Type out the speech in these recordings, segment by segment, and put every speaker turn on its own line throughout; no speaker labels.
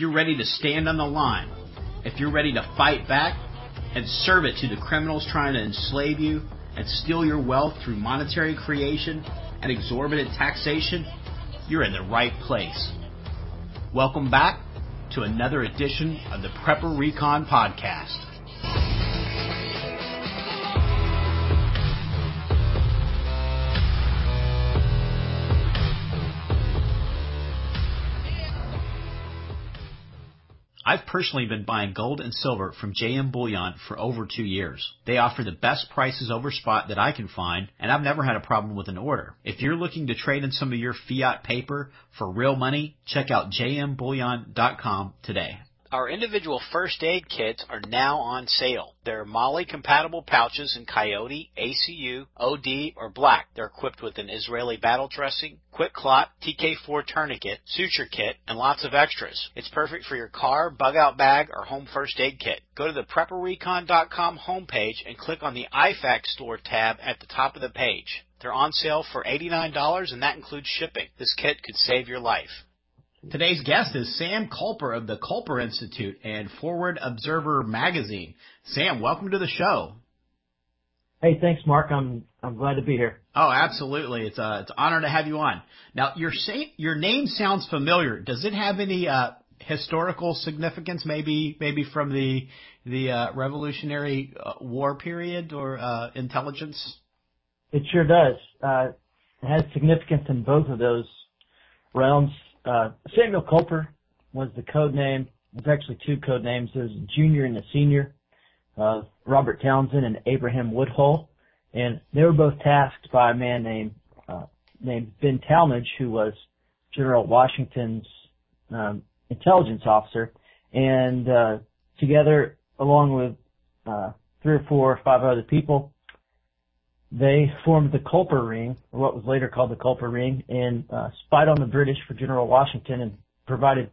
you're ready to stand on the line, if you're ready to fight back and serve it to the criminals trying to enslave you and steal your wealth through monetary creation and exorbitant taxation, you're in the right place. Welcome back to another edition of the Prepper Recon Podcast. I've personally been buying gold and silver from JM Bullion for over 2 years. They offer the best prices over spot that I can find, and I've never had a problem with an order. If you're looking to trade in some of your fiat paper for real money, check out jmbullion.com today. Our individual first aid kits are now on sale. They're MOLLE-compatible pouches in Coyote, ACU, OD, or Black. They're equipped with an Israeli battle dressing, Quick Clot, TK4 tourniquet, suture kit, and lots of extras. It's perfect for your car, bug-out bag, or home first aid kit. Go to the PrepperRecon.com homepage and click on the IFAC store tab at the top of the page. They're on sale for $89, and that includes shipping. This kit could save your life. Today's guest is Sam Culper of the Culper Institute and Forward Observer Magazine. Sam, welcome to the show.
Hey, thanks, Mark. I'm glad to be here.
Oh, absolutely. It's an honor to have you on. Now, your name sounds familiar. Does it have any historical significance, maybe from the Revolutionary War period or intelligence?
It sure does. It has significance in both of those realms. Samuel Culper was the code name. There's actually two code names. There's a junior and a senior, Robert Townsend and Abraham Woodhull. And they were both tasked by a man named Ben Talmadge, who was General Washington's intelligence officer. And together, along with 3 or 4 or 5 other people, they formed the Culper Ring, or what was later called the Culper Ring, and spied on the British for General Washington and provided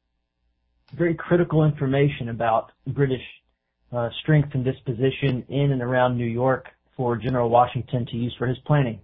very critical information about British strength and disposition in and around New York for General Washington to use for his planning.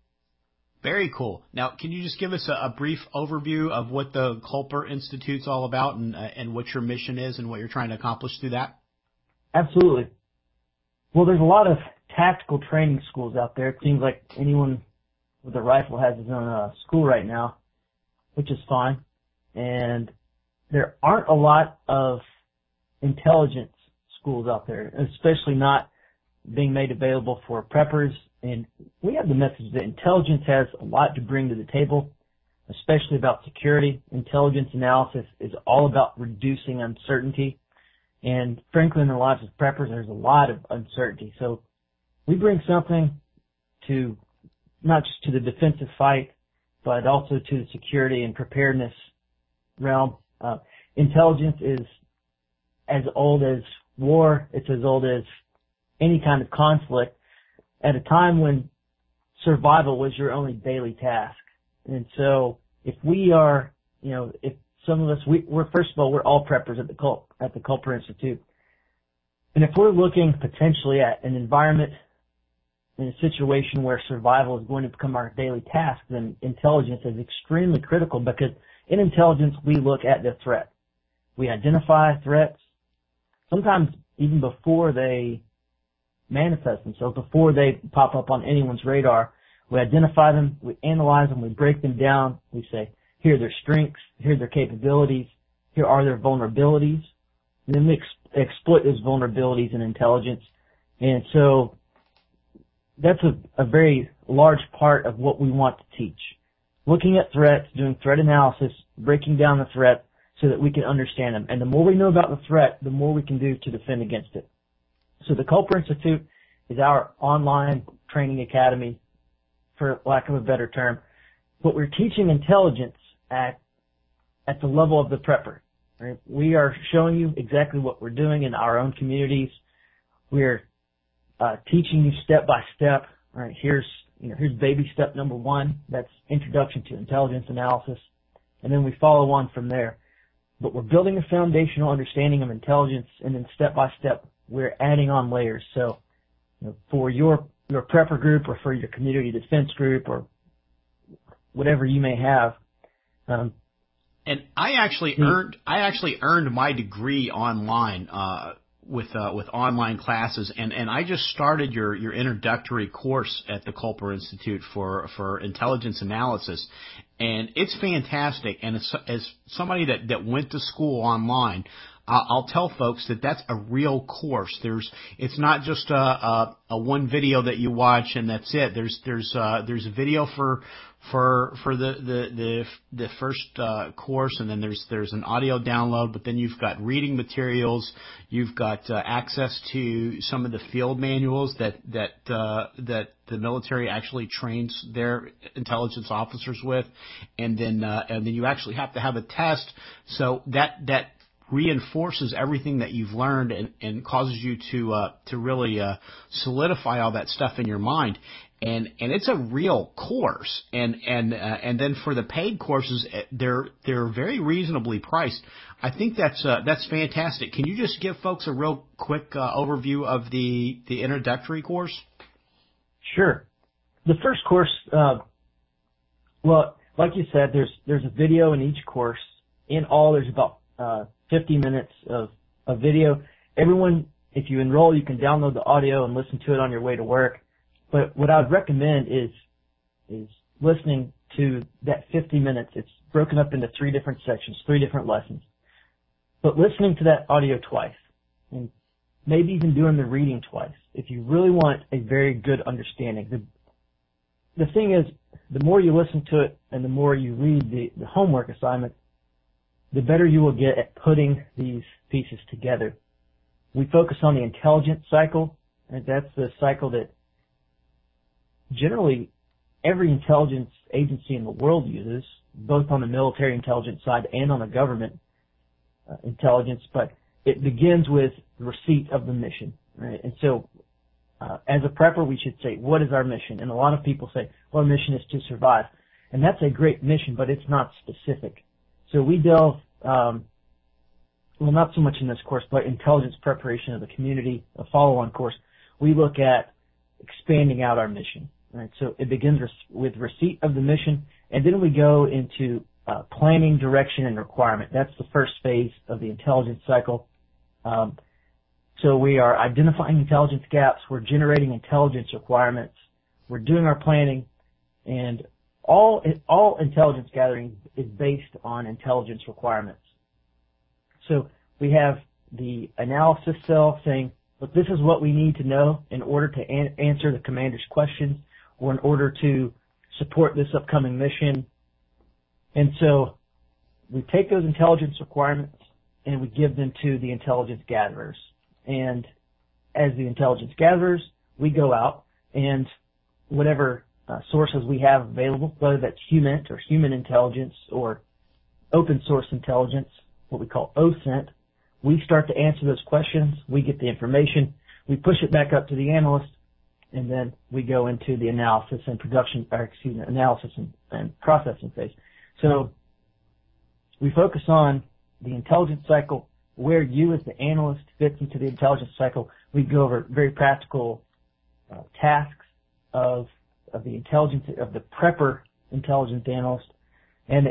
Very cool. Now, can you just give us a brief overview of what the Culper Institute's all about and what your mission is and what you're trying to accomplish through that?
Absolutely. Well, there's a lot of tactical training schools out there. It seems like anyone with a rifle has his own school right now, which is fine. And there aren't a lot of intelligence schools out there, especially not being made available for preppers. And we have the message that intelligence has a lot to bring to the table, especially about security. Intelligence analysis is all about reducing uncertainty. And frankly, in the lives of preppers, there's a lot of uncertainty. So we bring something to not just to the defensive fight, but also to the security and preparedness realm. Intelligence is as old as war. It's as old as any kind of conflict at a time when survival was your only daily task. And so if we are, if some of us, we're first of all, we're all preppers at the Culper Institute. And if we're looking potentially at an environment in a situation where survival is going to become our daily task, then intelligence is extremely critical, because in intelligence, we look at the threat. We identify threats, sometimes even before they manifest themselves, before they pop up on anyone's radar. We identify them, we analyze them, we break them down, we say, here are their strengths, here are their capabilities, here are their vulnerabilities, and then we exploit those vulnerabilities in intelligence. And so that's a very large part of what we want to teach. Looking at threats, doing threat analysis, breaking down the threat so that we can understand them. And the more we know about the threat, the more we can do to defend against it. So the Culper Institute is our online training academy, for lack of a better term. But we're teaching intelligence at the level of the prepper. Right? We are showing you exactly what we're doing in our own communities. We're teaching you step by step. All right, here's baby step number 1. That's introduction to intelligence analysis, and then we follow on from there. But we're building a foundational understanding of intelligence, and then step by step we're adding on layers. So, for your prepper group or for your community defense group or whatever you may have.
And I actually earned my degree online with online classes, and I just started your introductory course at the Culper Institute for intelligence analysis, and it's fantastic. And as somebody that went to school online, I'll tell folks that that's a real course. It's not just a one video that you watch and that's it. There's a video for the first course, and then there's an audio download, but then you've got reading materials, you've got access to some of the field manuals that the military actually trains their intelligence officers with, and then you actually have to have a test, so that reinforces everything that you've learned and causes you to really solidify all that stuff in your mind. And it's a real course, and then for the paid courses, they're very reasonably priced. I think that's fantastic. Can you just give folks a real quick overview of the introductory course?
Sure. The first course, well, like you said, there's a video in each course. In all, there's about 50 minutes of video. Everyone, if you enroll, you can download the audio and listen to it on your way to work. But what I would recommend is listening to that 50 minutes. It's broken up into 3 different sections, 3 different lessons. But listening to that audio twice, and maybe even doing the reading twice, if you really want a very good understanding. The thing is, the more you listen to it and the more you read the homework assignment, the better you will get at putting these pieces together. We focus on the intelligence cycle, and that's the cycle that generally every intelligence agency in the world uses, both on the military intelligence side and on the government intelligence, but it begins with the receipt of the mission, right? And so as a prepper, we should say, what is our mission? And a lot of people say, well, our mission is to survive. And that's a great mission, but it's not specific. So we delve, well, not so much in this course, but intelligence preparation of the community, a follow-on course. We look at expanding out our mission, right? So it begins with receipt of the mission, and then we go into planning, direction, and requirement. That's the first phase of the intelligence cycle. So we are identifying intelligence gaps, we're generating intelligence requirements, we're doing our planning, and all intelligence gathering is based on intelligence requirements. So we have the analysis cell saying, look, this is what we need to know in order to answer the commander's questions or in order to support this upcoming mission. And so we take those intelligence requirements and we give them to the intelligence gatherers. And as the intelligence gatherers, we go out and whatever sources we have available, whether that's human or human intelligence or open source intelligence, what we call OSINT, we start to answer those questions, we get the information, we push it back up to the analyst, and then we go into the analysis and analysis and processing phase. So we focus on the intelligence cycle, where you as the analyst fits into the intelligence cycle. We go over very practical tasks of the intelligence, of the prepper intelligence analyst, and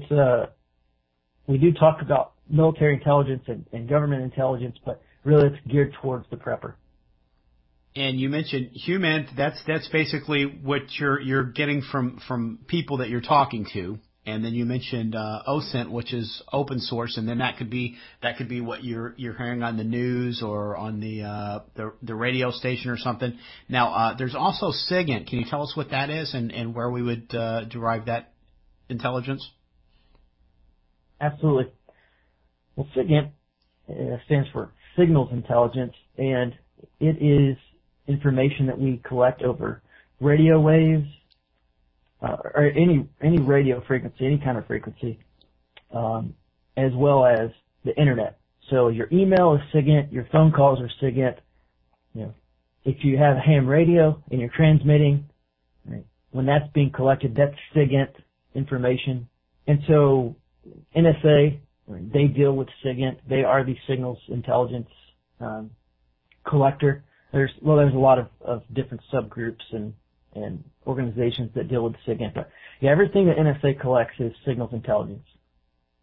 we do talk about military intelligence and government intelligence, but really it's geared towards the prepper.
And you mentioned human. That's basically what you're getting from people that you're talking to. And then you mentioned OSINT, which is open source, and then that could be what you're hearing on the news or on the radio station or something. Now there's also SIGINT. Can you tell us what that is and where we would derive that intelligence?
Absolutely. Well, SIGINT stands for Signals Intelligence, and it is information that we collect over radio waves, or any radio frequency, any kind of frequency, as well as the internet. So your email is SIGINT, your phone calls are SIGINT. You know, if you have a ham radio and you're transmitting, right, when that's being collected, that's SIGINT information. And so NSA, they deal with SIGINT. They are the signals intelligence collector. There's a lot of different subgroups and organizations that deal with SIGINT. But yeah, everything that NSA collects is signals intelligence.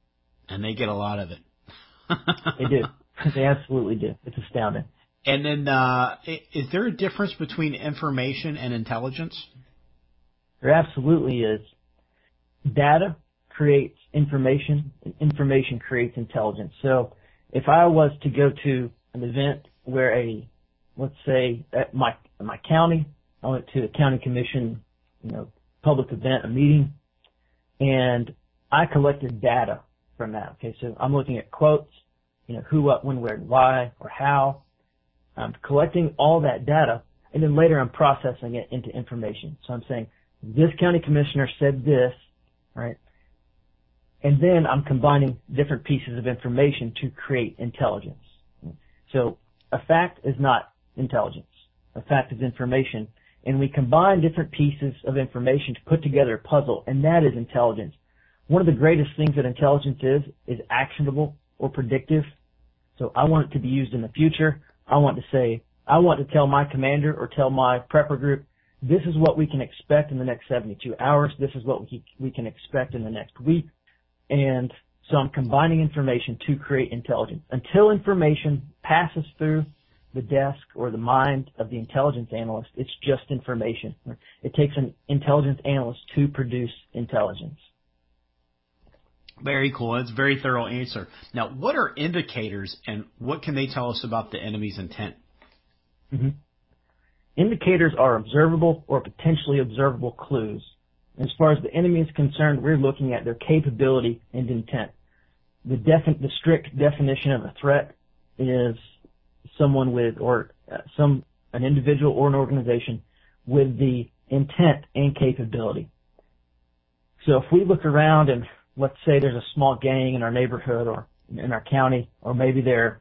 And they get a lot of it.
They do. They absolutely do. It's astounding.
And then, is there a difference between information and intelligence?
There absolutely is. Data creates information, and information creates intelligence. So if I was to go to an event where let's say at my county, I went to a county commission, public event, a meeting, and I collected data from that. Okay, so I'm looking at quotes, who, what, when, where, why, or how. I'm collecting all that data, and then later I'm processing it into information. So I'm saying, this county commissioner said this, right? And then I'm combining different pieces of information to create intelligence. So a fact is not intelligence. A fact is information. And we combine different pieces of information to put together a puzzle, and that is intelligence. One of the greatest things that intelligence is actionable or predictive. So I want it to be used in the future. I want to tell my commander or tell my prepper group, this is what we can expect in the next 72 hours. This is what we can expect in the next week. And so I'm combining information to create intelligence. Until information passes through the desk or the mind of the intelligence analyst, it's just information. It takes an intelligence analyst to produce intelligence.
Very cool. That's a very thorough answer. Now, what are indicators, and what can they tell us about the enemy's intent?
Mm-hmm. Indicators are observable or potentially observable clues. As far as the enemy is concerned, we're looking at their capability and intent. The strict definition of a threat is someone with, or an individual or an organization with the intent and capability. So if we look around and let's say there's a small gang in our neighborhood or in our county, or maybe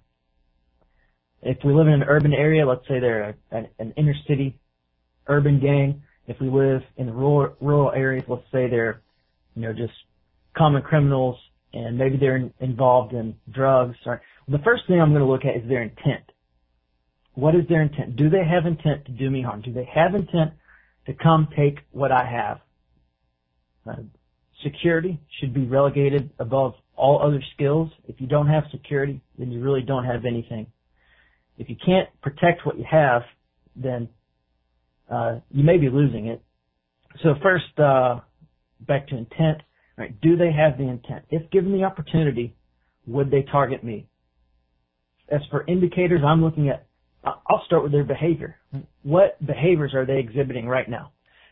if we live in an urban area, let's say they're an inner city urban gang. If we live in the rural areas, let's say they're, just common criminals and maybe they're involved in drugs. Right? The first thing I'm going to look at is their intent. What is their intent? Do they have intent to do me harm? Do they have intent to come take what I have? Security should be relegated above all other skills. If you don't have security, then you really don't have anything. If you can't protect what you have, then you may be losing it. So first, back to intent. Right? Do they have the intent? If given the opportunity, would they target me? As for indicators, I'll start with their behavior. What behaviors are they exhibiting right now?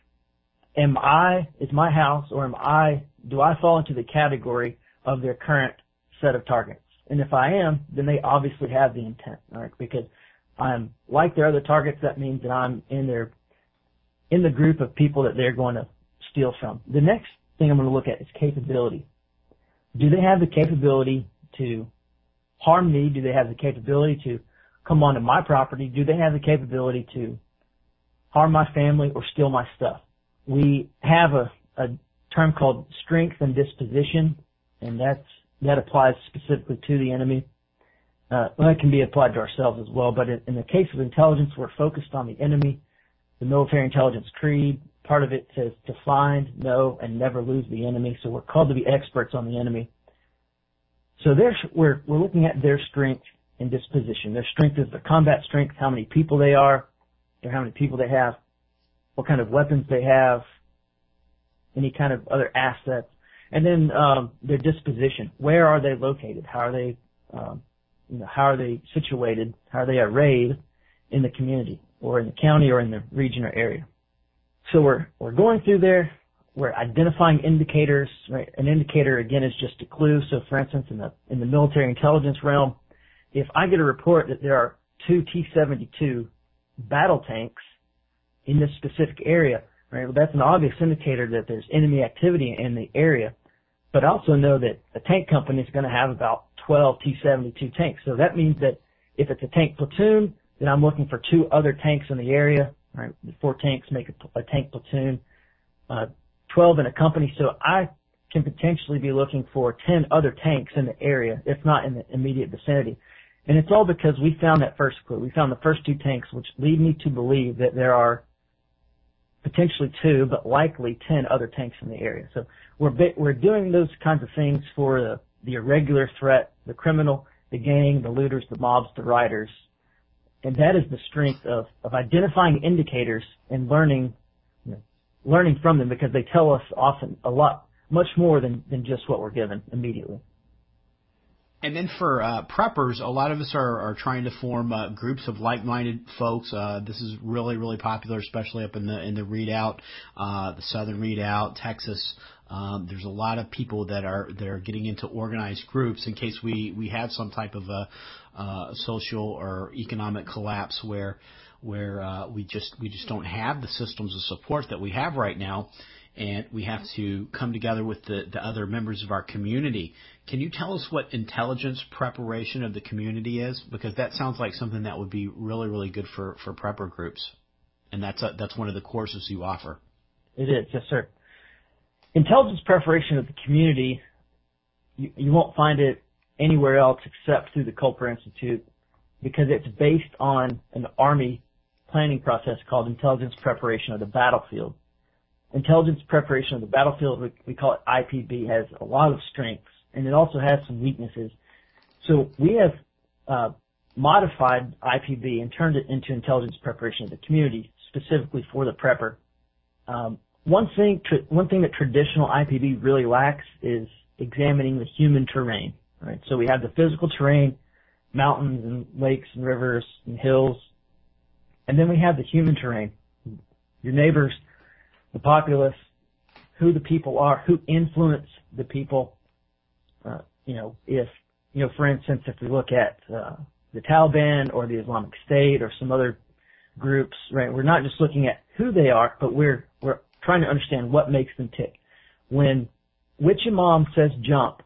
Is my house, or do I fall into the category of their current set of targets? And if I am, then they obviously have the intent, right? Because I'm like their other targets, that means that I'm in the group of people that they're going to steal from. The next thing I'm going to look at is capability. Do they have the capability to harm me? Do they have the capability to come onto my property? Do they have the capability to harm my family or steal my stuff? We have a term called strength and disposition, and that applies specifically to the enemy. That can be applied to ourselves as well, but in the case of intelligence, we're focused on the enemy. The military intelligence creed, part of it says to find, know, and never lose the enemy, so we're called to be experts on the enemy. So we're looking at their strength and disposition. Their strength is the combat strength, how many people they are, or how many people they have, what kind of weapons they have, any kind of other assets, and then their disposition. Where are they located? How are they, how are they situated? How are they arrayed in the community, or in the county, or in the region or area? So we're going through there. We're identifying indicators. Right? An indicator again is just a clue. So, for instance, in the military intelligence realm, if I get a report that there are 2 T-72 battle tanks in this specific area, right? Well, that's an obvious indicator that there's enemy activity in the area. But I also know that a tank company is going to have about 12 T-72 tanks. So that means that if it's a tank platoon, then I'm looking for 2 other tanks in the area. Right? 4 tanks make a tank platoon, 12 in a company. So I can potentially be looking for 10 other tanks in the area, if not in the immediate vicinity. And it's all because we found that first clue. We found the first 2 tanks, which lead me to believe that there are potentially 2, but likely 10 other tanks in the area. So we're doing those kinds of things for the irregular threat, the criminal, the gang, the looters, the mobs, the rioters. And that is the strength of identifying indicators and learning from them, because they tell us often a lot, much more than just what we're given immediately.
And then for preppers, a lot of us are trying to form groups of like-minded folks. This is really, really popular, especially up in the Redoubt, the Southern Redoubt, Texas. There's a lot of people that are getting into organized groups in case we have some type of a social or economic collapse where we just don't have the systems of support that we have right now, and we have to come together with the other members of our community. Can you tell us what intelligence preparation of the community is? Because that sounds like something that would be really, really good for prepper groups, and that's one of the courses you offer.
It is, yes, sir. Intelligence preparation of the community, you won't find it anywhere else except through the Culper Institute, because it's based on an Army planning process called intelligence preparation of the battlefield. Intelligence preparation of the battlefield, we call it IPB, has a lot of strengths, and it also has some weaknesses. So we have modified IPB and turned it into intelligence preparation of the community, specifically for the prepper. One thing that traditional IPB really lacks is examining the human terrain. Right? So we have the physical terrain, mountains and lakes and rivers and hills, and then we have the human terrain, your neighbors, the populace, who the people are, who influence the people. For instance, if we look at the Taliban or the Islamic State or some other groups, right, we're not just looking at who they are, but we're trying to understand what makes them tick. When which imam says jump,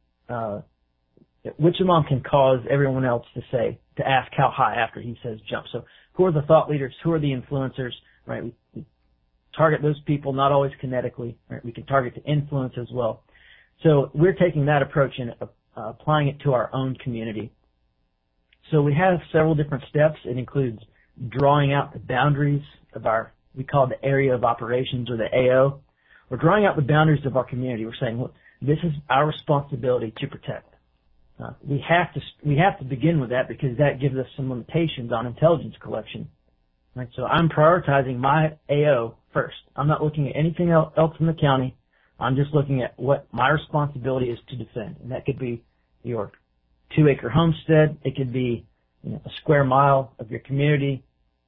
which imam can cause everyone else to ask how high after he says jump. So who are the thought leaders? Who are the influencers? Right? We target those people, not always kinetically. Right? We can target the influence as well. So we're taking that approach and applying it to our own community. So we have several different steps. It includes drawing out the boundaries of we call it the area of operations, or the AO. We're drawing out the boundaries of our community. We're saying, look, this is our responsibility to protect. We have to begin with that, because that gives us some limitations on intelligence collection. Right? So I'm prioritizing my AO first. I'm not looking at anything else in the county. I'm just looking at what my responsibility is to defend. And that could be your 2-acre homestead. It could be a square mile of your community,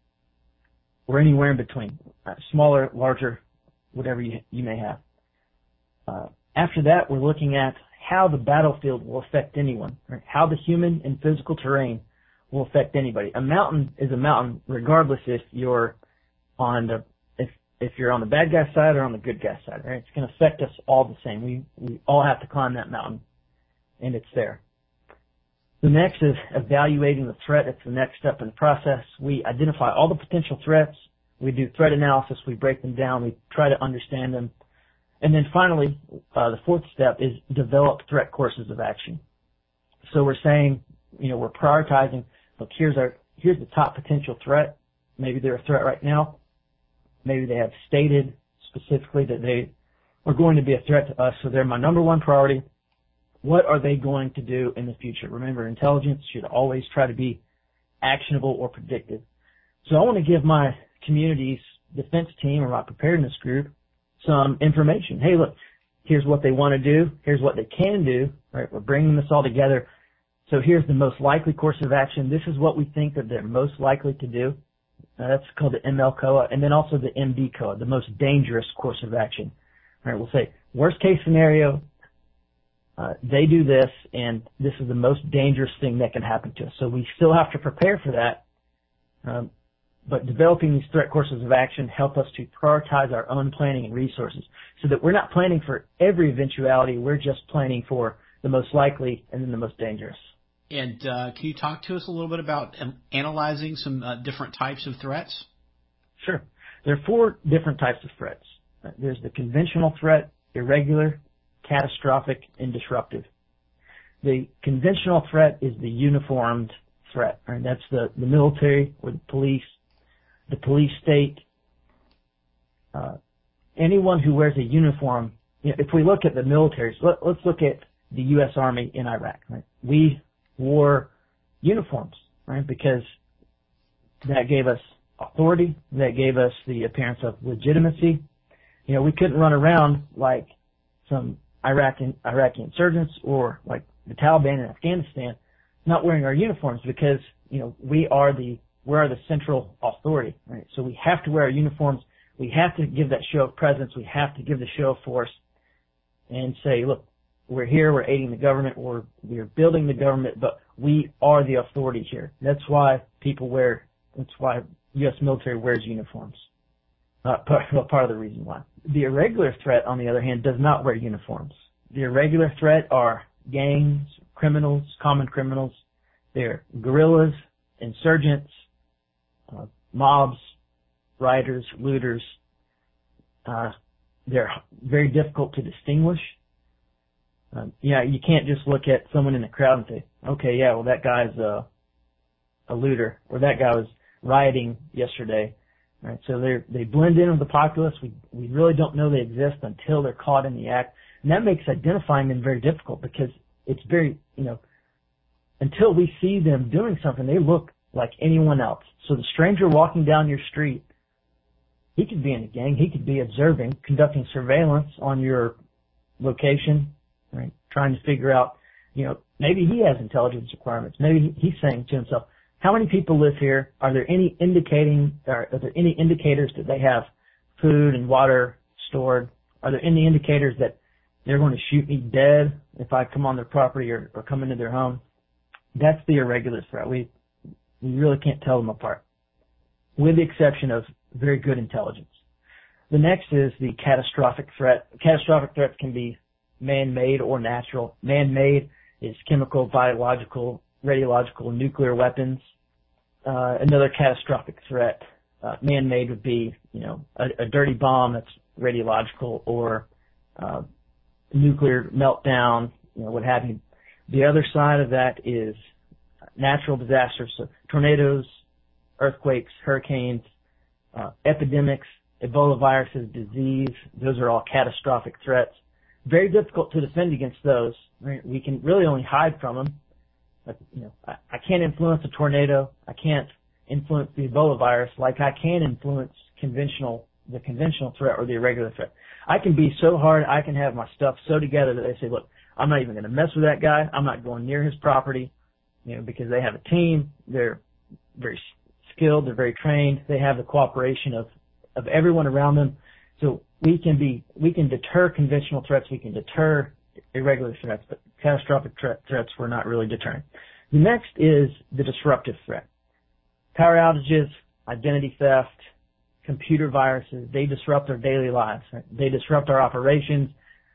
or anywhere in between, smaller, larger, whatever you may have. After that, we're looking at how the battlefield will affect anyone, right? How the human and physical terrain will affect anybody. A mountain is a mountain, regardless if you're on the bad guy side or on the good guy side, right? It's going to affect us all the same. We all have to climb that mountain, and it's there. The next is evaluating the threat. It's the next step in the process. We identify all the potential threats. We do threat analysis. We break them down. We try to understand them. And then finally, the fourth step is develop threat courses of action. So we're saying, we're prioritizing, look, here's the top potential threat. Maybe they're a threat right now. Maybe they have stated specifically that they are going to be a threat to us, so they're my number one priority. What are they going to do in the future? Remember, intelligence should always try to be actionable or predictive. So I want to give my community's defense team, or my preparedness group, some information. Hey, look, here's what they want to do. Here's what they can do. Right? We're bringing this all together. So here's the most likely course of action. This is what we think that they're most likely to do. That's called the MLCOA, and then also the MDCOA, the most dangerous course of action. Right? We'll say, worst case scenario, they do this, and this is the most dangerous thing that can happen to us. So we still have to prepare for that. But developing these threat courses of action help us to prioritize our own planning and resources, so that we're not planning for every eventuality. We're just planning for the most likely and then the most dangerous.
And can you talk to us a little bit about analyzing some different types of threats?
Sure. There are 4 different types of threats. There's the conventional threat, irregular, catastrophic, and disruptive. The conventional threat is the uniformed threat. Right? That's the military or the police state, anyone who wears a uniform. If we look at the militaries, let's look at the U.S. Army in Iraq, right? We wore uniforms, right? Because that gave us authority, that gave us the appearance of legitimacy. You know, we couldn't run around like some Iraqi insurgents or like the Taliban in Afghanistan not wearing our uniforms because, you know, we are the central authority, right? So we have to wear our uniforms. We have to give that show of presence. We have to give the show of force and say, look, we're here, we're aiding the government, we're building the government, but we are the authority here. That's why U.S. military wears uniforms. Part of the reason why. The irregular threat, on the other hand, does not wear uniforms. The irregular threat are gangs, criminals, common criminals. They're guerrillas, insurgents, mobs, rioters, looters. They're very difficult to distinguish. You can't just look at someone in the crowd and say, okay, yeah, well, that guy's a looter, or that guy was rioting yesterday. Right? So they blend in with the populace. We really don't know they exist until they're caught in the act. And that makes identifying them very difficult because it's very, until we see them doing something, they look like anyone else. So the stranger walking down your street, he could be in a gang. He could be observing, conducting surveillance on your location, right? Trying to figure out, maybe he has intelligence requirements. Maybe he's saying to himself, how many people live here? Are there any indicators that they have food and water stored? Are there any indicators that they're going to shoot me dead if I come on their property or come into their home? That's the irregular threat. We really can't tell them apart, with the exception of very good intelligence. The next is the catastrophic threat. Catastrophic threats can be man-made or natural. Man-made is chemical, biological, radiological, nuclear weapons. Another catastrophic threat, man-made, would be, a dirty bomb that's radiological, or nuclear meltdown, what have you. The other side of that is natural disasters, so tornadoes, earthquakes, hurricanes, epidemics, Ebola viruses, disease. Those are all catastrophic threats. Very difficult to defend against those. Right? We can really only hide from them. But, I can't influence a tornado. I can't influence the Ebola virus like I can influence the conventional threat or the irregular threat. I can be so hard, I can have my stuff so together that they say, look, I'm not even going to mess with that guy. I'm not going near his property, because they have a team. They're very skilled. They're very trained. They have the cooperation of everyone around them. So we can deter conventional threats. We can deter irregular threats, but catastrophic threats we're not really deterring. The next is the disruptive threat. Power outages, identity theft, computer viruses, they disrupt our daily lives. Right? They disrupt our operations.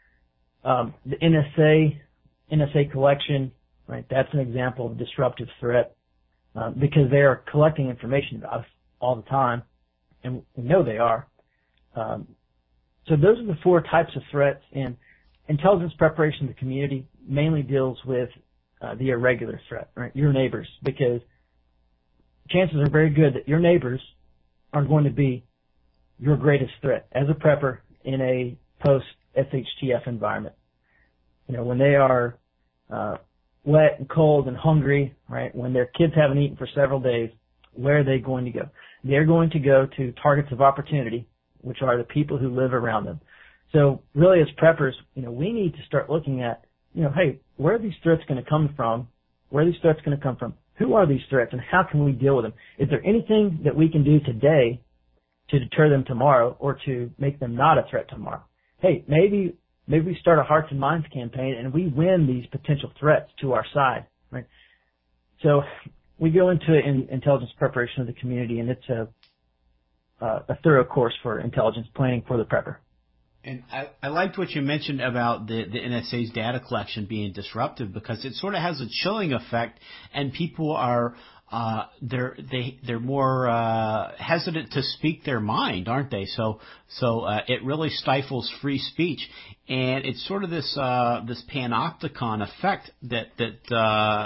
The NSA collection, right? That's an example of a disruptive threat because they are collecting information about us all the time, and we know they are. So those are the four types of threats, and intelligence preparation of the community mainly deals with the irregular threat, right? Your neighbors, because chances are very good that your neighbors are going to be your greatest threat as a prepper in a post-SHTF environment. When they are wet and cold and hungry, right? When their kids haven't eaten for several days, where are they going to go? They're going to go to targets of opportunity, which are the people who live around them. So really, as preppers, we need to start looking at, hey, where are these threats going to come from? Where are these threats going to come from? Who are these threats, and how can we deal with them? Is there anything that we can do today to deter them tomorrow, or to make them not a threat tomorrow? Hey, maybe we start a Hearts and Minds campaign and we win these potential threats to our side, right? So we go into intelligence preparation of the community, and it's a thorough course for intelligence planning for the prepper.
And I liked what you mentioned about the NSA's data collection being disruptive, because it sort of has a chilling effect, and people are they're more hesitant to speak their mind, aren't they? So it really stifles free speech, and it's sort of this panopticon effect that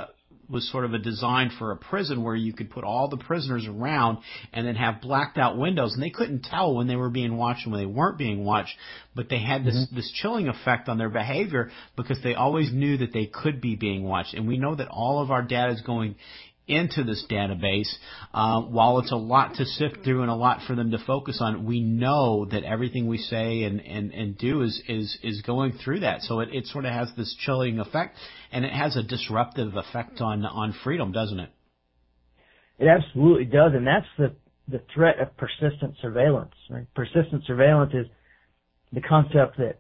was sort of a design for a prison where you could put all the prisoners around and then have blacked out windows, and they couldn't tell when they were being watched and when they weren't being watched, but they had this chilling effect on their behavior because they always knew that they could be being watched. And we know that all of our data is going into this database. While it's a lot to sift through and a lot for them to focus on, we know that everything we say and do is going through that. So it sort of has this chilling effect, and it has a disruptive effect on freedom, doesn't it?
It absolutely does, and that's the threat of persistent surveillance. Right? Persistent surveillance is the concept that,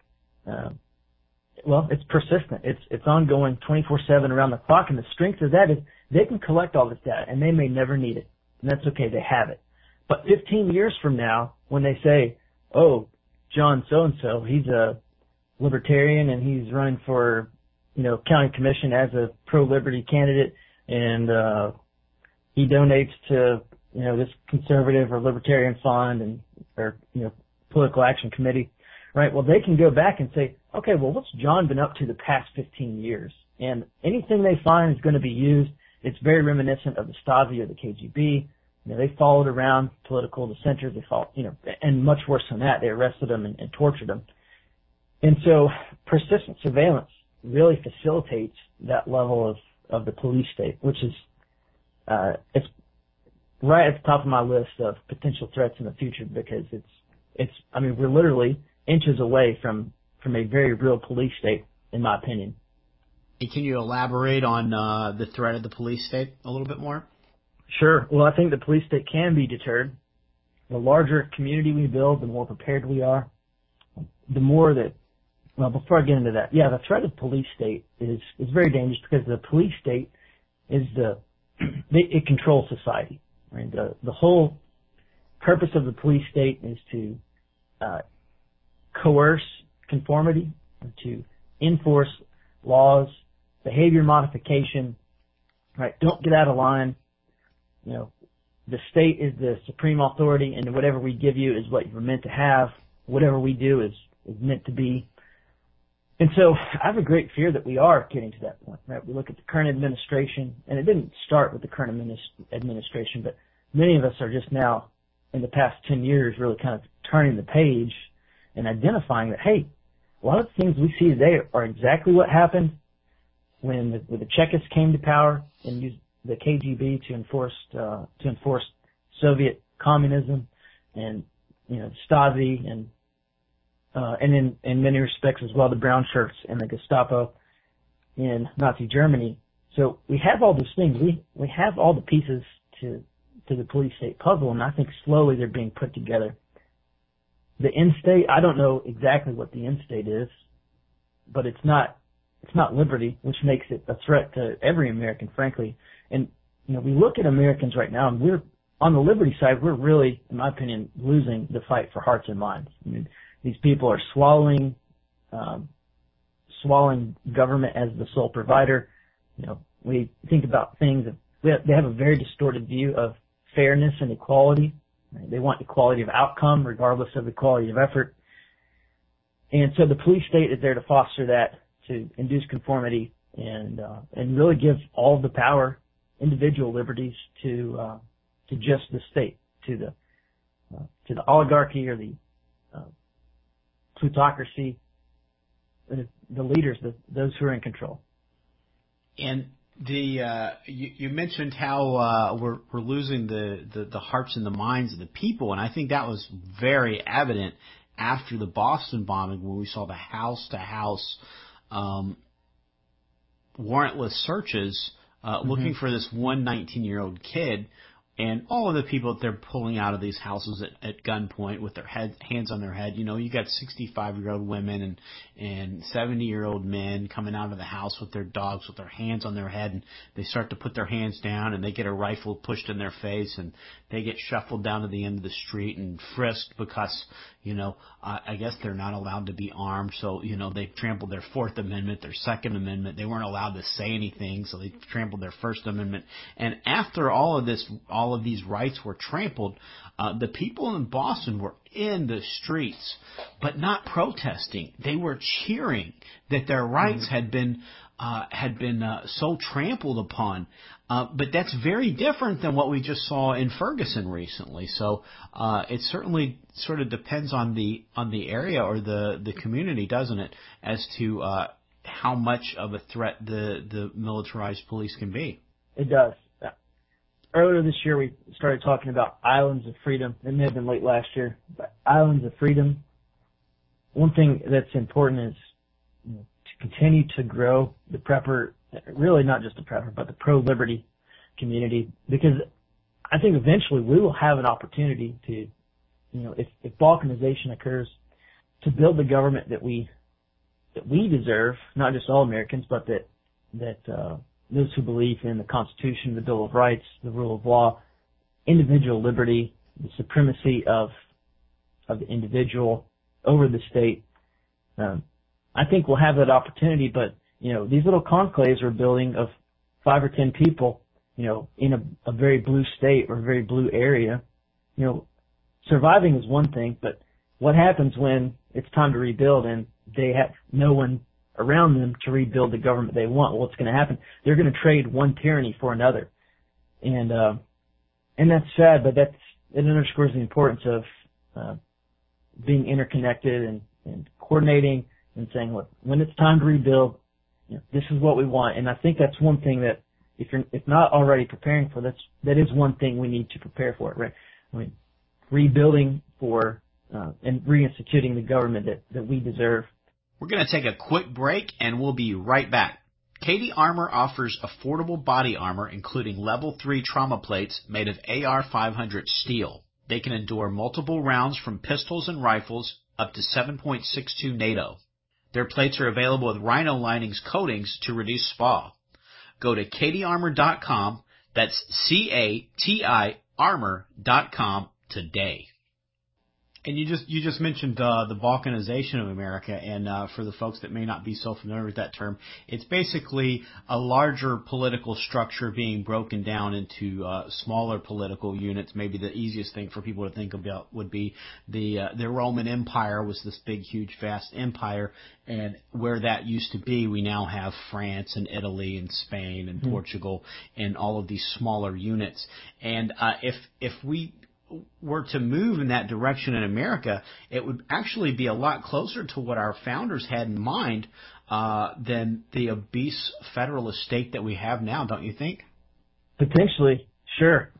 it's persistent. It's ongoing 24/7 around the clock, and the strength of that is they can collect all this data, and they may never need it, and that's okay. They have it. But 15 years from now, when they say, "Oh, John so-and-so, he's a libertarian, and he's running for, county commission as a pro-liberty candidate, and he donates to, this conservative or libertarian fund or political action committee," right? Well, they can go back and say, okay, well, what's John been up to the past 15 years? And anything they find is going to be used. It's very reminiscent of the Stasi or the KGB. They followed around political dissenters. They followed, and much worse than that, they arrested them and tortured them. And so persistent surveillance really facilitates that level of the police state, which is, it's right at the top of my list of potential threats in the future, because we're literally inches away from a very real police state, in my opinion.
Can you elaborate on the threat of the police state a little bit more?
Sure. Well, I think the police state can be deterred. The larger community we build, the more prepared we are. The more that, before I get into that, the threat of police state is very dangerous, because the police state is it controls society. Right? The whole purpose of the police state is to coerce conformity, to enforce laws, behavior modification, right? Don't get out of line. The state is the supreme authority, and whatever we give you is what you're meant to have. Whatever we do is meant to be. And so I have a great fear that we are getting to that point, right? We look at the current administration, and it didn't start with the current administration, but many of us are just now, in the past 10 years, really kind of turning the page and identifying that, hey, a lot of the things we see today are exactly what happened when the Chekists came to power and used the KGB to enforce Soviet communism, and Stasi, and in many respects as well the brown shirts and the Gestapo in Nazi Germany. So we have all those things. We have all the pieces to the police state puzzle, and I think slowly they're being put together. The end state, I don't know exactly what the end state is, but it's not liberty, which makes it a threat to every American, frankly. And we look at Americans right now, and we're on the liberty side. We're really, in my opinion, losing the fight for hearts and minds. I mean, these people are swallowing government as the sole provider. We think about things. They have a very distorted view of fairness and equality. Right? They want equality of outcome regardless of the quality of effort. And so the police state is there to foster that, to induce conformity, and really give all of the power, individual liberties, to just the state, to the oligarchy or the plutocracy, the leaders, those who are in control.
And you mentioned how we're losing the hearts and the minds of the people, and I think that was very evident after the Boston bombing, when we saw the house-to-house warrantless searches looking for this one 19-year-old kid, and all of the people that they're pulling out of these houses at gunpoint with their hands on their head. You got 65-year-old women and 70-year-old men coming out of the house with their dogs with their hands on their head, and they start to put their hands down, and they get a rifle pushed in their face, and they get shuffled down to the end of the street and frisked because, I guess they're not allowed to be armed. So, they've trampled their Fourth Amendment, their Second Amendment. They weren't allowed to say anything, so they trampled their First Amendment. And after all of these rights were trampled, the people in Boston were in the streets, but not protesting. They were cheering that their rights had been had been so trampled upon. But that's very different than what we just saw in Ferguson recently. So it certainly sort of depends on the area or the community, doesn't it, as to how much of a threat the militarized police can be.
It does. Earlier this year, we started talking about islands of freedom. It may have been late last year, but islands of freedom. One thing that's important is to continue to grow the prepper, really not just the prepper, but the pro-liberty community, because I think eventually we will have an opportunity to, if balkanization occurs, to build the government that we deserve, not just all Americans, but that those who believe in the Constitution, the Bill of Rights, the rule of law, individual liberty, the supremacy of the individual over the state. I think we'll have that opportunity, but these little conclaves we're building of 5 or 10 people, in a very blue state or a very blue area, surviving is one thing, but what happens when it's time to rebuild and they have no one around them to rebuild the government they want? What's going to happen? They're going to trade one tyranny for another. And that's sad, but it underscores the importance of being interconnected and coordinating and saying, look, when it's time to rebuild, this is what we want. And I think that's one thing that if not already preparing for, that is one thing we need to prepare for, right? I mean, rebuilding for and reinstituting the government that we deserve.
We're going to take a quick break, and we'll be right back. Kady Armor offers affordable body armor, including Level 3 trauma plates made of AR-500 steel. They can endure multiple rounds from pistols and rifles up to 7.62 NATO. Their plates are available with Rhino Linings coatings to reduce SPA. Go to KatyArmor.com, that's C-A-T-I armor.com today. And you just mentioned the balkanization of America, and for the folks that may not be so familiar with that term, it's basically a larger political structure being broken down into smaller political units. Maybe the easiest thing for people to think about would be the Roman Empire was this big, huge, vast empire, and where that used to be, we now have France and Italy and Spain and Portugal and all of these smaller units. And if we were to move in that direction in America, it would actually be a lot closer to what our founders had in mind than the obese federalist state that we have now, don't you think?
Potentially, sure.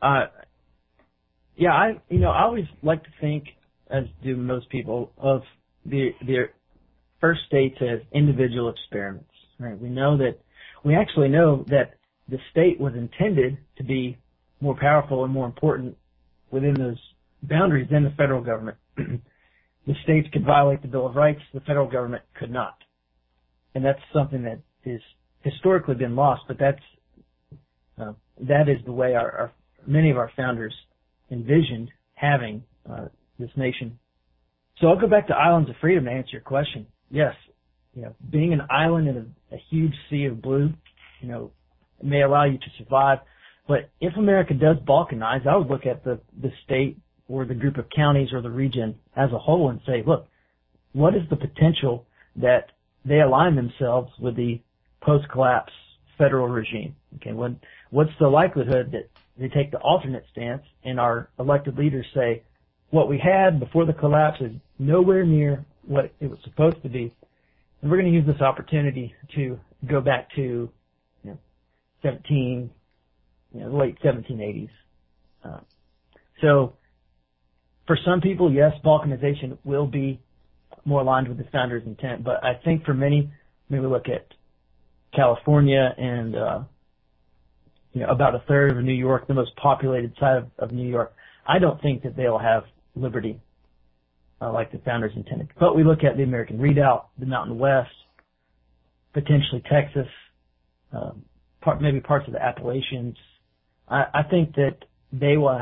Yeah, I always like to think, as do most people, of the first states as individual experiments. Right? We actually know that the state was intended to be more powerful and more important within those boundaries than the federal government. The states could violate the Bill of Rights, the federal government could not. And that's something that is historically been lost, but that is the way many of our founders envisioned having this nation. So I'll go back to islands of freedom to answer your question. Yes, being an island in a huge sea of blue, may allow you to survive. But if America does balkanize, I would look at the state or the group of counties or the region as a whole and say, look, what is the potential that they align themselves with the post-collapse federal regime? Okay, what's the likelihood that they take the alternate stance and our elected leaders say, what we had before the collapse is nowhere near what it was supposed to be, and we're going to use this opportunity to go back to the late 1780s. So for some people, yes, balkanization will be more aligned with the founders' intent. But I think for many, maybe look at California and about a third of New York, the most populated side of New York. I don't think that they'll have liberty like the founders intended. But we look at the American Redoubt, the Mountain West, potentially Texas, maybe parts of the Appalachians. I think that they'll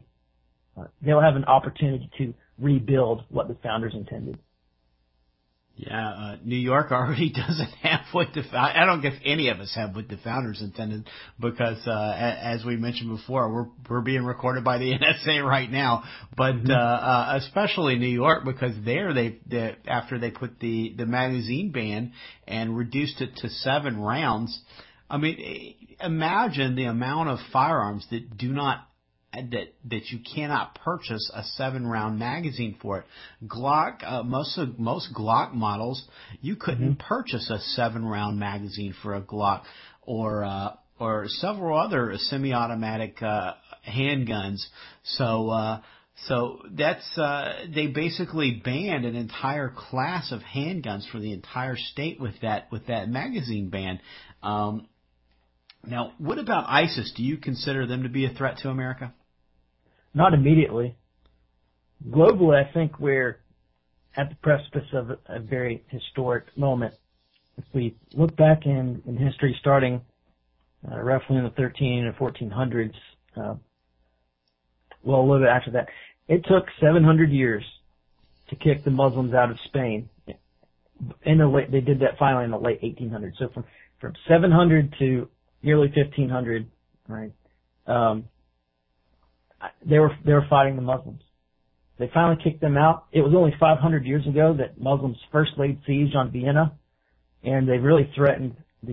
have an opportunity to rebuild what the founders intended.
Yeah, New York already doesn't have what I don't guess any of us have what the founders intended, because as we mentioned before, we're being recorded by the NSA right now. But especially New York, because after they put the magazine ban and reduced it to 7 rounds. I mean, imagine the amount of firearms that do not that you cannot purchase a 7-round magazine for it. Glock, most Glock models, you couldn't purchase a 7-round magazine for a Glock, or several other semi-automatic handguns. So that's they basically banned an entire class of handguns for the entire state with that magazine ban. Now, what about ISIS? Do you consider them to be a threat to America?
Not immediately. Globally, I think we're at the precipice of a very historic moment. If we look back in history, starting roughly in the 13 or 1400s, well, a little bit after that, it took 700 years to kick the Muslims out of Spain. They did that finally in the late 1800s. So from 700 to nearly 1500, right? They were fighting the Muslims. They finally kicked them out. It was only 500 years ago that Muslims first laid siege on Vienna, and they really threatened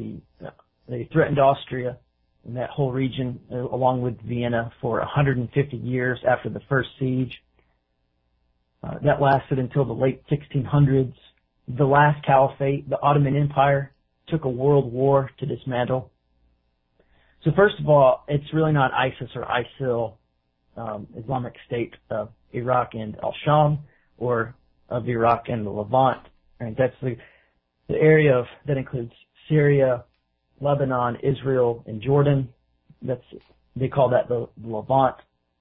Austria and that whole region along with Vienna for 150 years after the first siege. That lasted until the late 1600s. The last caliphate, the Ottoman Empire, took a world war to dismantle. So first of all, it's really not ISIS or ISIL, Islamic State of Iraq and Al-Sham, or of Iraq and the Levant. Right? That's the area that includes Syria, Lebanon, Israel, and Jordan. They call that the Levant.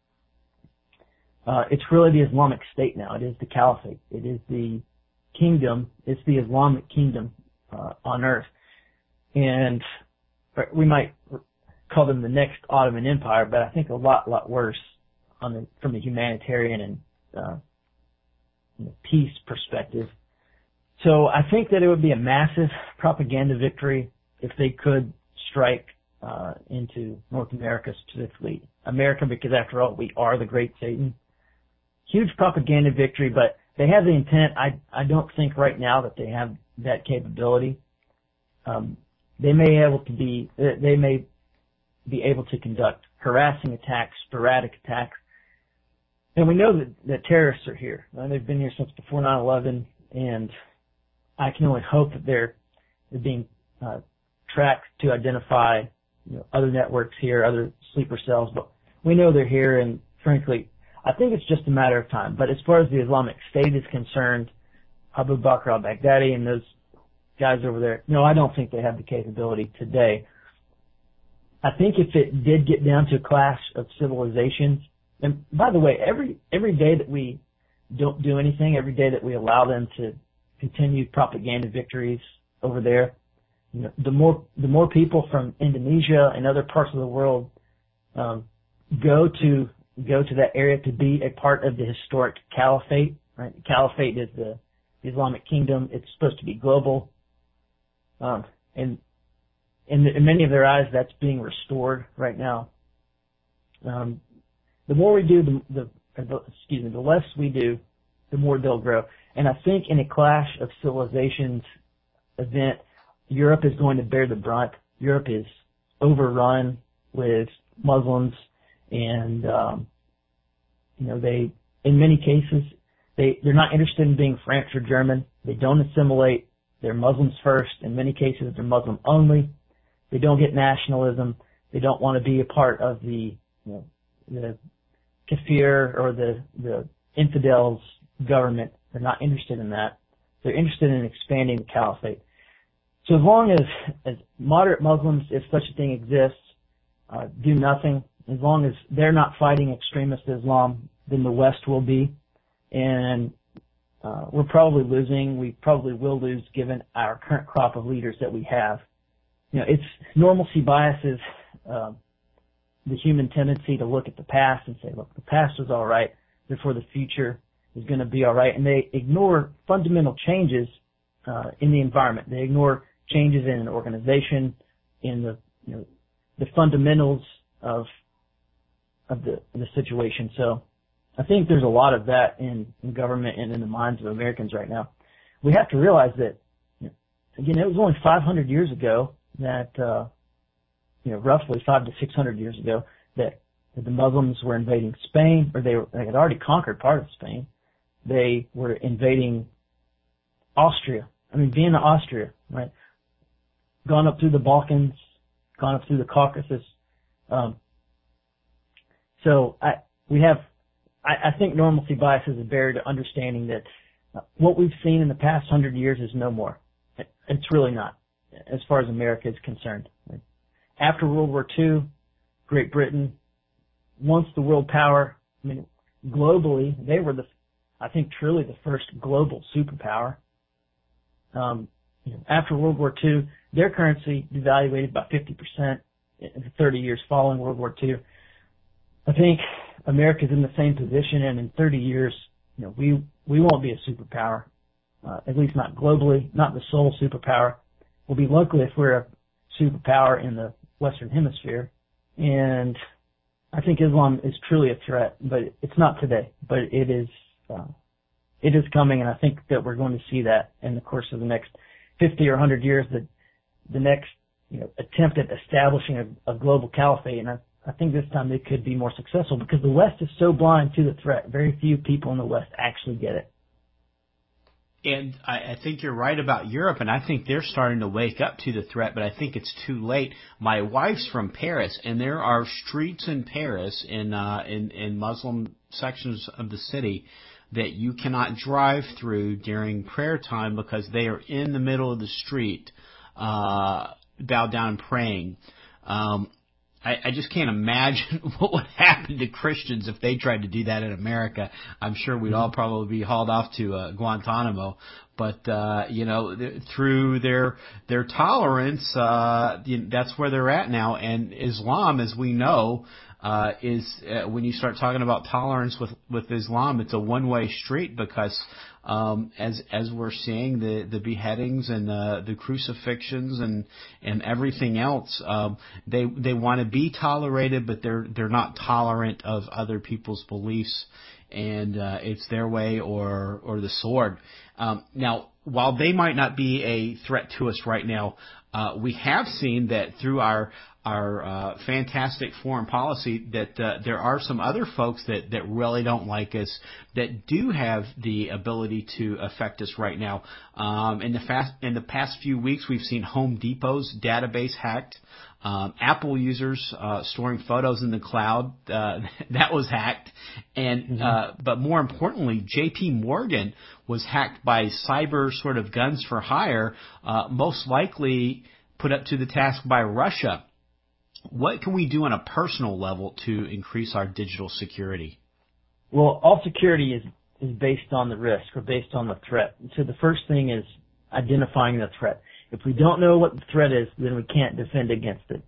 It's really the Islamic State now. It is the caliphate. It is the kingdom. It's the Islamic kingdom on earth. And we might call them the next Ottoman Empire, but I think a lot worse from the humanitarian and peace perspective. So I think that it would be a massive propaganda victory if they could strike into North America, specifically America, because after all, we are the great Satan. Huge propaganda victory, but they have the intent. I don't think right now that they have that capability. They may be able to conduct harassing attacks, sporadic attacks. And we know that terrorists are here. They've been here since before 9/11, and I can only hope that they're being tracked to identify other networks here, other sleeper cells. But we know they're here, and frankly, I think it's just a matter of time. But as far as the Islamic State is concerned, Abu Bakr al-Baghdadi and those guys over there, no, I don't think they have the capability today. I think if it did get down to a clash of civilizations, and by the way, every day that we don't do anything, every day that we allow them to continue propaganda victories over there, the more people from Indonesia and other parts of the world go to that area to be a part of the historic caliphate. Right, the caliphate is the Islamic kingdom. It's supposed to be global, and in many of their eyes, that's being restored right now. The more we do, the less we do, the more they'll grow. And I think in a clash of civilizations event, Europe is going to bear the brunt. Europe is overrun with Muslims, and they, in many cases, they're not interested in being French or German. They don't assimilate. They're Muslims first. In many cases, they're Muslim only. They don't get nationalism. They don't want to be a part of the kafir or the infidels government. They're not interested in that. They're interested in expanding the caliphate. So as long as moderate Muslims, if such a thing exists, do nothing, as long as they're not fighting extremist Islam, then the West will be. And we're probably losing. We probably will lose given our current crop of leaders that we have. It's normalcy biases, the human tendency to look at the past and say, look, the past was all right, therefore the future is going to be all right. And they ignore fundamental changes in the environment. They ignore changes in an organization, in the fundamentals of the situation. So I think there's a lot of that in government and in the minds of Americans right now. We have to realize that, again, it was only 500 years ago that, roughly 500 to 600 years ago that the Muslims were invading Spain, or they had already conquered part of Spain. They were invading Vienna, Austria, right? Gone up through the Balkans, gone up through the Caucasus. So I think normalcy bias is a barrier to understanding that what we've seen in the past 100 years is no more. It's really not, as far as America is concerned. After World War II, Great Britain, once the world power, globally, they were truly the first global superpower. After World War II, their currency devaluated by 50% in the 30 years following World War II. I think America's in the same position, and in 30 years, we won't be a superpower, at least not globally, not the sole superpower. We'll be lucky if we're a superpower in the Western Hemisphere, and I think Islam is truly a threat, but it's not today. But it is coming, and I think that we're going to see that in the course of the next 50 or 100 years. That the next attempt at establishing a global caliphate, and I think this time they could be more successful because the West is so blind to the threat. Very few people in the West actually get it.
And I think you're right about Europe, and I think they're starting to wake up to the threat, but I think it's too late. My wife's from Paris, and there are streets in Paris in Muslim sections of the city that you cannot drive through during prayer time because they are in the middle of the street, bowed down praying. I just can't imagine what would happen to Christians if they tried to do that in America. I'm sure we'd all probably be hauled off to Guantanamo. But through their tolerance, that's where they're at now. And Islam, as we know, is when you start talking about tolerance with Islam, it's a one-way street because as we're seeing the beheadings and the crucifixions and everything else, they want to be tolerated, but they're not tolerant of other people's beliefs, and it's their way or the sword. Now, while they might not be a threat to us right now, we have seen that through our fantastic foreign policy that there are some other folks that really don't like us that do have the ability to affect us right now. In the past few weeks, we've seen Home Depot's database hacked. Apple users storing photos in the cloud, that was hacked. And but more importantly, J.P. Morgan was hacked by cyber sort of guns for hire, most likely put up to the task by Russia. What can we do on a personal level to increase our digital security?
Well, all security is based on the risk or based on the threat. So the first thing is identifying the threat. If we don't know what the threat is, then we can't defend against it.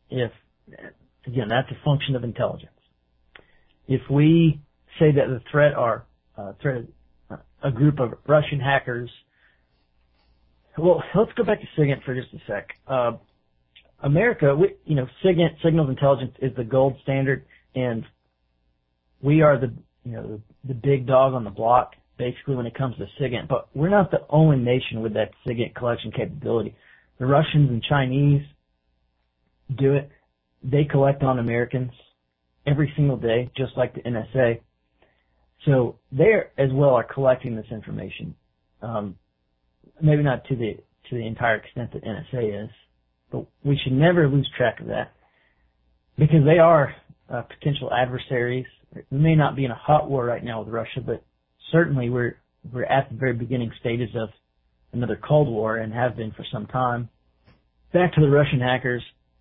Again, that's a function of intelligence. If we say that the threat is a group of Russian hackers, well, let's go back to SIGINT for just a sec. America, SIGINT, Signals Intelligence, is the gold standard, and we are the big dog on the block, basically, when it comes to SIGINT. But we're not the only nation with that SIGINT collection capability. The Russians and Chinese do it. They collect on Americans every single day, just like the NSA. So they as well are collecting this information. Maybe not to the entire extent that NSA is, but we should never lose track of that because they are potential adversaries. We may not be in a hot war right now with Russia, but certainly we're at the very beginning stages of another Cold War and have been for some time. Back to the Russian hackers.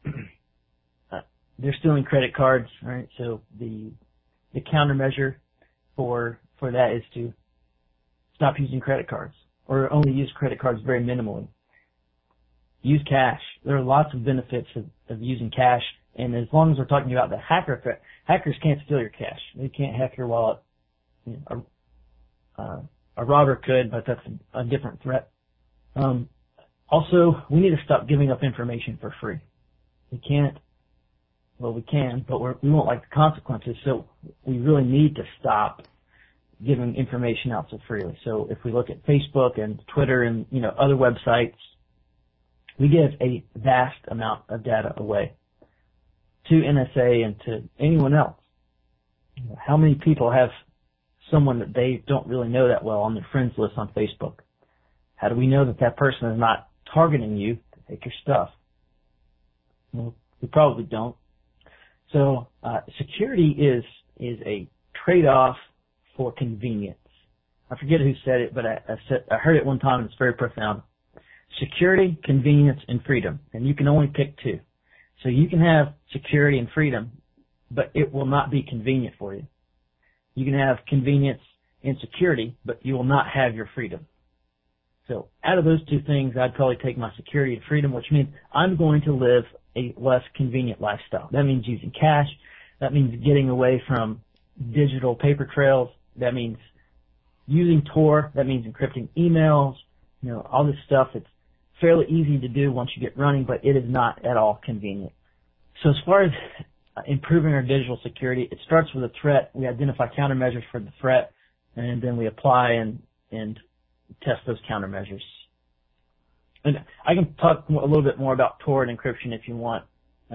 They're stealing credit cards, right? So the countermeasure for that is to stop using credit cards or only use credit cards very minimally. Use cash. There are lots of benefits of using cash, and as long as we're talking about the hacker threat, hackers can't steal your cash. They can't hack your wallet. A robber could, but that's a different threat. Also, we need to stop giving up information for free. We can't. Well, we can, but we won't like the consequences. So we really need to stop giving information out so freely. So if we look at Facebook and Twitter and other websites, we give a vast amount of data away to NSA and to anyone else. How many people have someone that they don't really know that well on their friends list on Facebook? How do we know that that person is not targeting you to take your stuff? Well, we probably don't. So security is a trade-off for convenience. I forget who said it, but I heard it one time and it's very profound. Security, convenience, and freedom. And you can only pick two. So you can have security and freedom, but it will not be convenient for you. You can have convenience and security, but you will not have your freedom. So out of those two things, I'd probably take my security and freedom, which means I'm going to live a less convenient lifestyle. That means using cash. That means getting away from digital paper trails. That means using Tor. That means encrypting emails. All this stuff. It's fairly easy to do once you get running, but it is not at all convenient. So as far as improving our digital security, it starts with a threat. We identify countermeasures for the threat, and then we apply and test those countermeasures. And I can talk a little bit more about Tor and encryption if you want.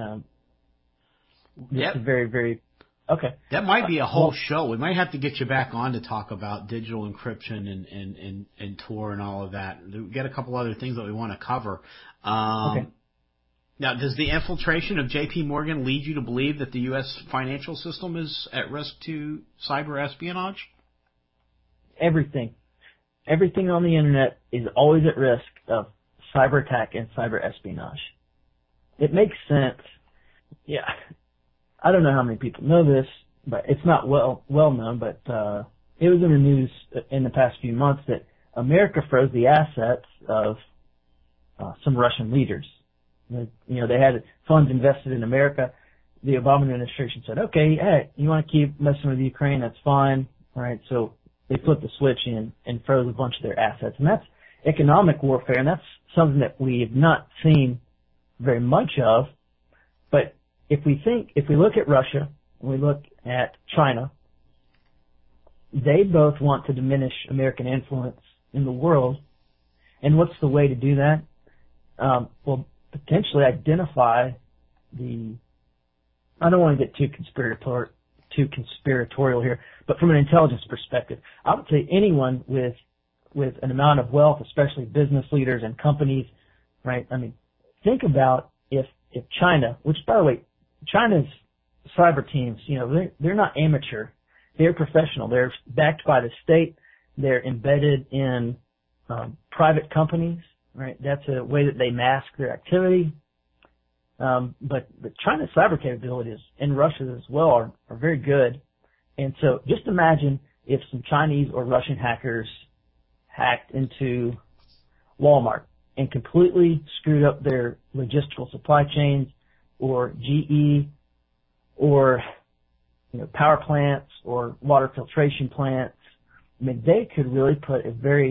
Yep.
Very, very okay.
That might be a whole show. We might have to get you back on to talk about digital encryption and Tor and all of that. We've got a couple other things that we want to cover.
Okay.
Now, does the infiltration of J.P. Morgan lead you to believe that the U.S. financial system is at risk to cyber espionage?
Everything on the internet is always at risk of cyber attack and cyber espionage. It makes sense. Yeah. I don't know how many people know this, but it's not well known, but it was in the news in the past few months that America froze the assets of some Russian leaders. They had funds invested in America. The Obama administration said, okay, hey, you want to keep messing with Ukraine, that's fine. All right, so they flipped the switch and froze a bunch of their assets. And that's economic warfare, and that's something that we have not seen very much of. But if we look at Russia and we look at China, they both want to diminish American influence in the world. And what's the way to do that? Well, potentially identify I don't want to get too conspiratorial here, but from an intelligence perspective, I would say anyone with an amount of wealth, especially business leaders and companies, right? I mean, think about if China, which by the way, China's cyber teams, they're not amateur. They're professional. They're backed by the state. They're embedded in private companies, right? That's a way that they mask their activity. But China's cyber capabilities and Russia's as well are very good. And so just imagine if some Chinese or Russian hackers hacked into Walmart and completely screwed up their logistical supply chains, or GE, or power plants or water filtration plants. I mean, they could really put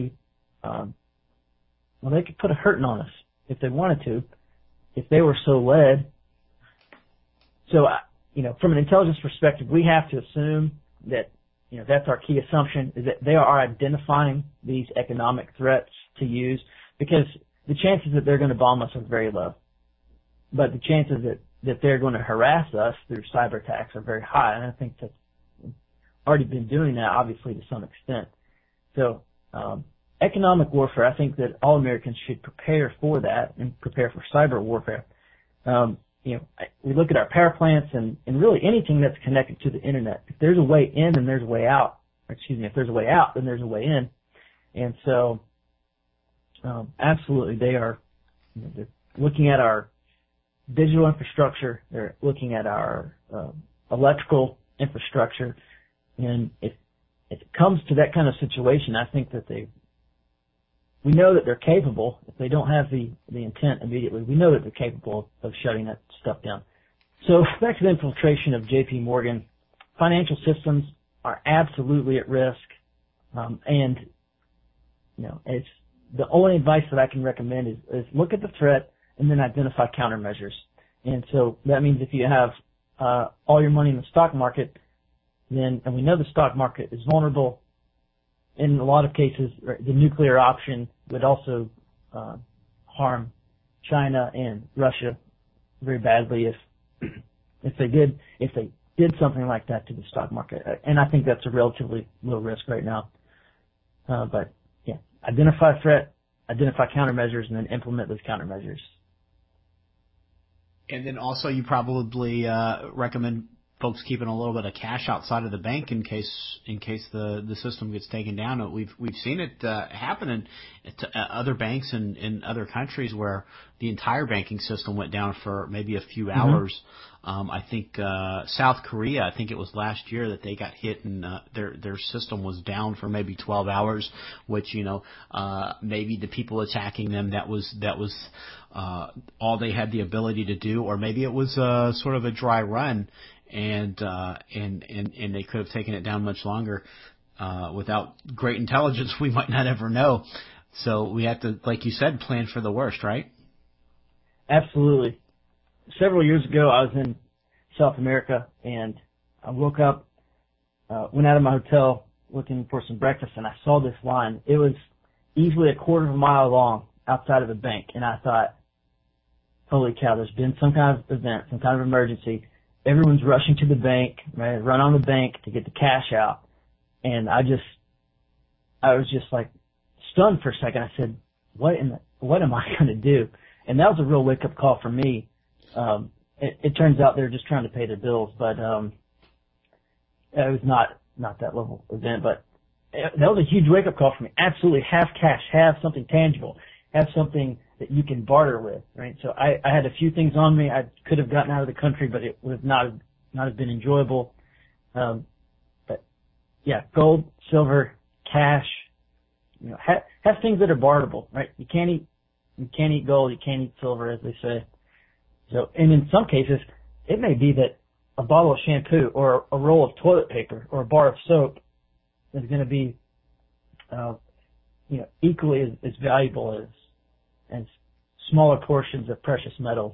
they could put a hurting on us if they wanted to, if they were so led. So, from an intelligence perspective, we have to assume that, that's our key assumption, is that they are identifying these economic threats to use, because the chances that they're going to bomb us are very low. But the chances that they're going to harass us through cyber attacks are very high, and I think that's already been doing that, obviously, to some extent. So, economic warfare, I think that all Americans should prepare for that and prepare for cyber warfare. We look at our power plants and really anything that's connected to the internet. If there's a way in, then there's a way out. If there's a way out, then there's a way in. And so, absolutely, they're looking at our digital infrastructure. They're looking at our electrical infrastructure. And if it comes to that kind of situation, I think that we know that they're capable. If they don't have the intent immediately, we know that they're capable of shutting that stuff down. So back to the infiltration of J.P. Morgan. Financial systems are absolutely at risk. the only advice that I can recommend is look at the threat and then identify countermeasures. And so that means if you have all your money in the stock market, then, and we know the stock market is vulnerable, in a lot of cases, the nuclear option would also harm China and Russia very badly if they did something like that to the stock market. And I think that's a relatively low risk right now. But yeah, identify threat, identify countermeasures, and then implement those countermeasures.
And then also you probably recommend folks keeping a little bit of cash outside of the bank in case the system gets taken down. We've seen it happen to other banks in other countries where the entire banking system went down for maybe a few hours. I think South Korea, I think it was last year that they got hit and their system was down for maybe 12 hours, which maybe the people attacking them that was all they had the ability to do, or maybe it was sort of a dry run. And they could have taken it down much longer. Without great intelligence, we might not ever know. So we have to, like you said, plan for the worst, right?
Absolutely. Several years ago, I was in South America, and I woke up, went out of my hotel looking for some breakfast, and I saw this line. It was easily a quarter of a mile long outside of a bank, and I thought, holy cow, there's been some kind of event, some kind of emergency. Everyone's rushing to the bank, right? Run on the bank to get the cash out. And I was just like stunned for a second. I said, what am I going to do? And that was a real wake up call for me. It turns out they're just trying to pay their bills, but, it was not that level event, but that was a huge wake up call for me. Absolutely have cash, have something tangible, have something that you can barter with, right? So I had a few things on me. I could have gotten out of the country, but it would not have been enjoyable. But yeah, gold, silver, cash, have things that are barterable, right? You can't eat gold, you can't eat silver, as they say. So, and in some cases, it may be that a bottle of shampoo or a roll of toilet paper or a bar of soap is going to be, equally as valuable as smaller portions of precious metals.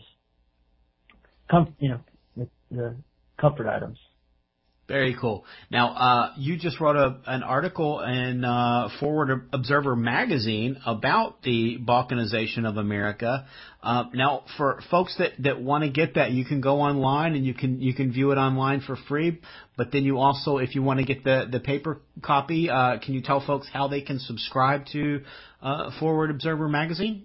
The comfort items.
Very cool. Now, you just wrote an article in Forward Observer magazine about the balkanization of America. Now, for folks that want to get that, you can go online and you can view it online for free. But then you also, if you want to get the paper copy, can you tell folks how they can subscribe to Forward Observer magazine?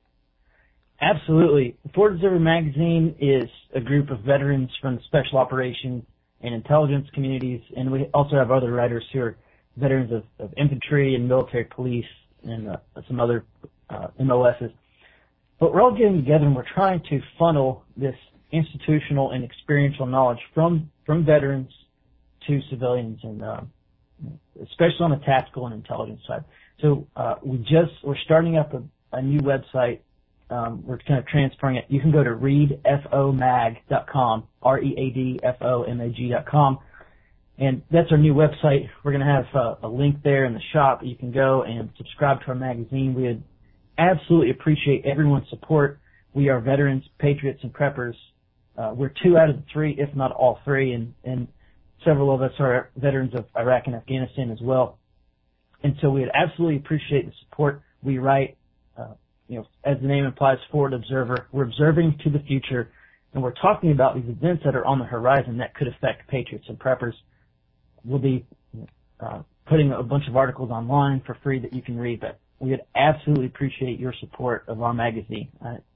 Absolutely. Forward Observer magazine is a group of veterans from the special operations and intelligence communities, and we also have other writers who are veterans of infantry and military police and some other MOSs. But we're all getting together and we're trying to funnel this institutional and experiential knowledge from veterans to civilians, and especially on the tactical and intelligence side. So we're starting up a new website. We're kind of transferring it. You can go to readfomag.com, readfomag.com, and that's our new website. We're going to have a link there in the shop. You can go and subscribe to our magazine. We would absolutely appreciate everyone's support. We are veterans, patriots, and preppers. We're 2 out of the 3, if not all 3, and several of us are veterans of Iraq and Afghanistan as well. And so we would absolutely appreciate the support. We write, as the name implies, Forward Observer. We're observing to the future, and we're talking about these events that are on the horizon that could affect patriots and preppers. We'll be putting a bunch of articles online for free that you can read, but we would absolutely appreciate your support of our magazine.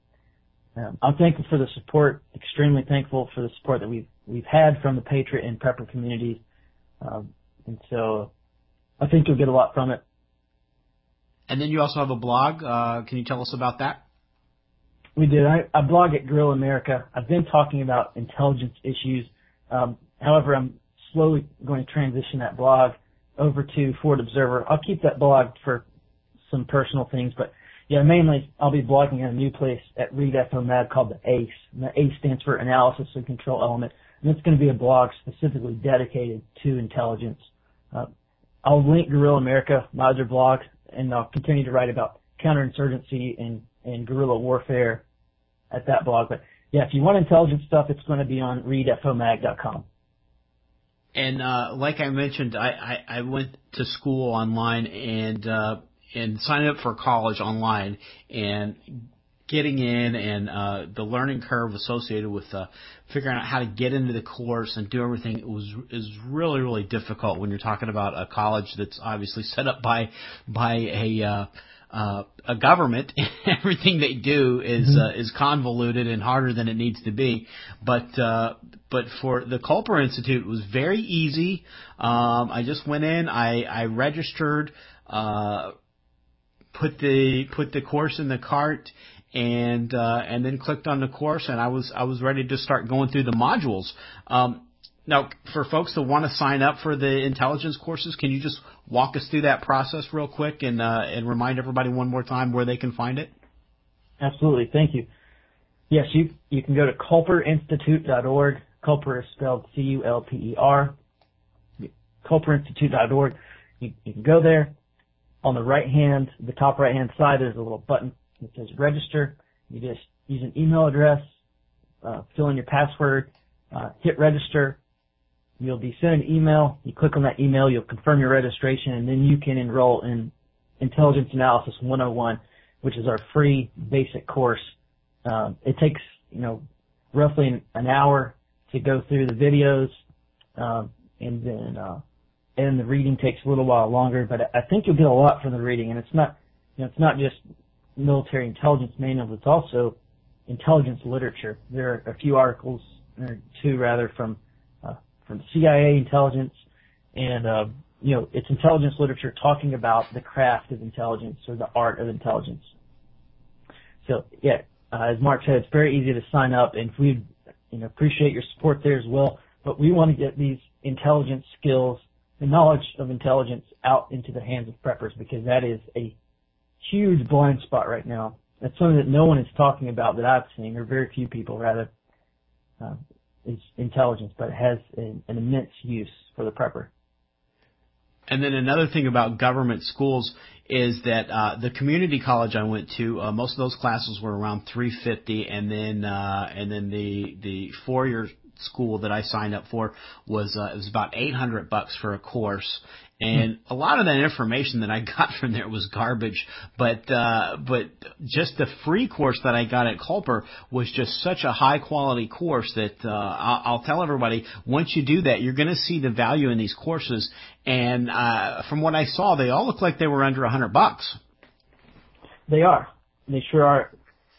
I'm thankful for the support, extremely thankful for the support that we've had from the patriot and prepper communities, and so I think you'll get a lot from it.
And then you also have a blog. Can you tell us about that?
We did. I blog at Guerrilla America. I've been talking about intelligence issues. However, I'm slowly going to transition that blog over to Forward Observer. I'll keep that blog for some personal things, but yeah, mainly I'll be blogging at a new place at ReadFOMag called the ACE. And the ACE stands for Analysis and Control Element, and it's going to be a blog specifically dedicated to intelligence. I'll link Guerrilla America, my other blog, and I'll continue to write about counterinsurgency and guerrilla warfare at that blog. But yeah, if you want intelligence stuff, it's going to be on read@fomag.com.
And like I mentioned, I went to school online and signed up for college online, and getting in and the learning curve associated with figuring out how to get into the course and do everything is really, really difficult when you're talking about a college that's obviously set up by a government. Everything they do is convoluted and harder than it needs to be. But for the Culper Institute, it was very easy. I just went in, I registered, put the course in the cart, and then clicked on the course, and I was ready to start going through the modules. Now, for folks that want to sign up for the intelligence courses, can you just walk us through that process real quick and remind everybody one more time where they can find it?
Absolutely. Thank you. Yes, you can go to culperinstitute.org. Culper is spelled C-U-L-P-E-R. Culperinstitute.org. You can go there. On the top right-hand side, there's a little button that says register. You just use an email address, fill in your password, hit register. You'll be sent an email. You click on that email, you'll confirm your registration, and then you can enroll in Intelligence Analysis 101, which is our free basic course. It takes, roughly an hour to go through the videos, and the reading takes a little while longer, but I think you'll get a lot from the reading. And it's not just military intelligence manuals, it's also intelligence literature. There are a few articles, or two rather, from CIA intelligence, and it's intelligence literature talking about the craft of intelligence or the art of intelligence. So yeah, as Mark said, it's very easy to sign up, and we appreciate your support there as well. But we want to get these intelligence skills, the knowledge of intelligence, out into the hands of preppers, because that is a huge blind spot right now. That's something that no one is talking about that I've seen, or very few people rather. It's intelligence, but it has an immense use for the prepper.
And then another thing about government schools is that the community college I went to, most of those classes were around $350, and then the 4-year school that I signed up for was it was about $800 for a course. And a lot of that information that I got from there was garbage, but just the free course that I got at Culper was just such a high quality course that I'll tell everybody, once you do that, you're going to see the value in these courses. And from what I saw, they all look like they were under $100.
They are. They sure are.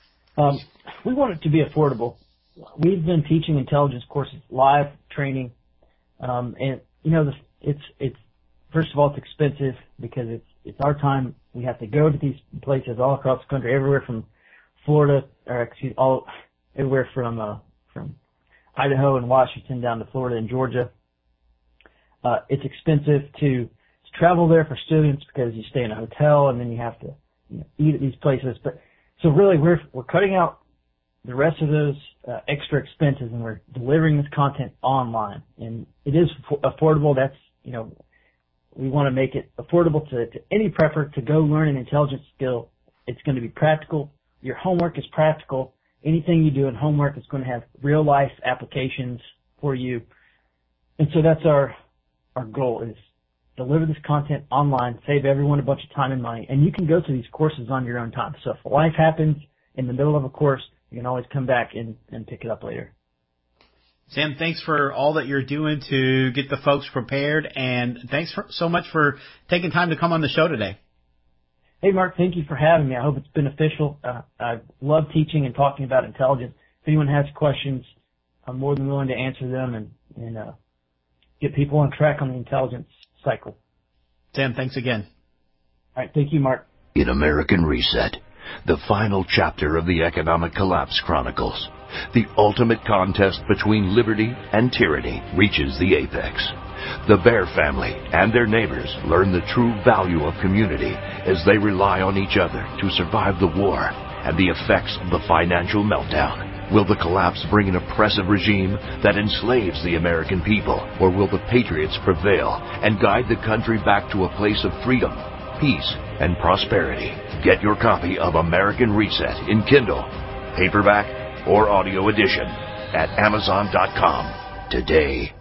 We want it to be affordable. We've been teaching intelligence courses, live training, and it's first of all, it's expensive because it's our time. We have to go to these places all across the country, everywhere from Florida, everywhere from Idaho and Washington down to Florida and Georgia. It's expensive to travel there for students because you stay in a hotel and then you have to eat at these places. But so really, we're cutting out the rest of those extra expenses, and we're delivering this content online. And it is affordable. That's we want to make it affordable to any prepper to go learn an intelligence skill. It's going to be practical. Your homework is practical. Anything you do in homework is going to have real life applications for you. And so that's our goal, is deliver this content online, save everyone a bunch of time and money. And you can go to these courses on your own time. So if life happens in the middle of a course, you can always come back and pick it up later.
Sam, thanks for all that you're doing to get the folks prepared, and thanks so much for taking time to come on the show today.
Hey, Mark, thank you for having me. I hope it's beneficial. I love teaching and talking about intelligence. If anyone has questions, I'm more than willing to answer them and get people on track on the intelligence cycle.
Sam, thanks again.
All right, thank you, Mark.
In American Reset, the final chapter of the Economic Collapse Chronicles, the ultimate contest between liberty and tyranny reaches the apex. The Bear family and their neighbors learn the true value of community as they rely on each other to survive the war and the effects of the financial meltdown. Will the collapse bring an oppressive regime that enslaves the American people, or will the patriots prevail and guide the country back to a place of freedom? peace and prosperity. Get your copy of American Reset in Kindle, paperback, or audio edition at Amazon.com today.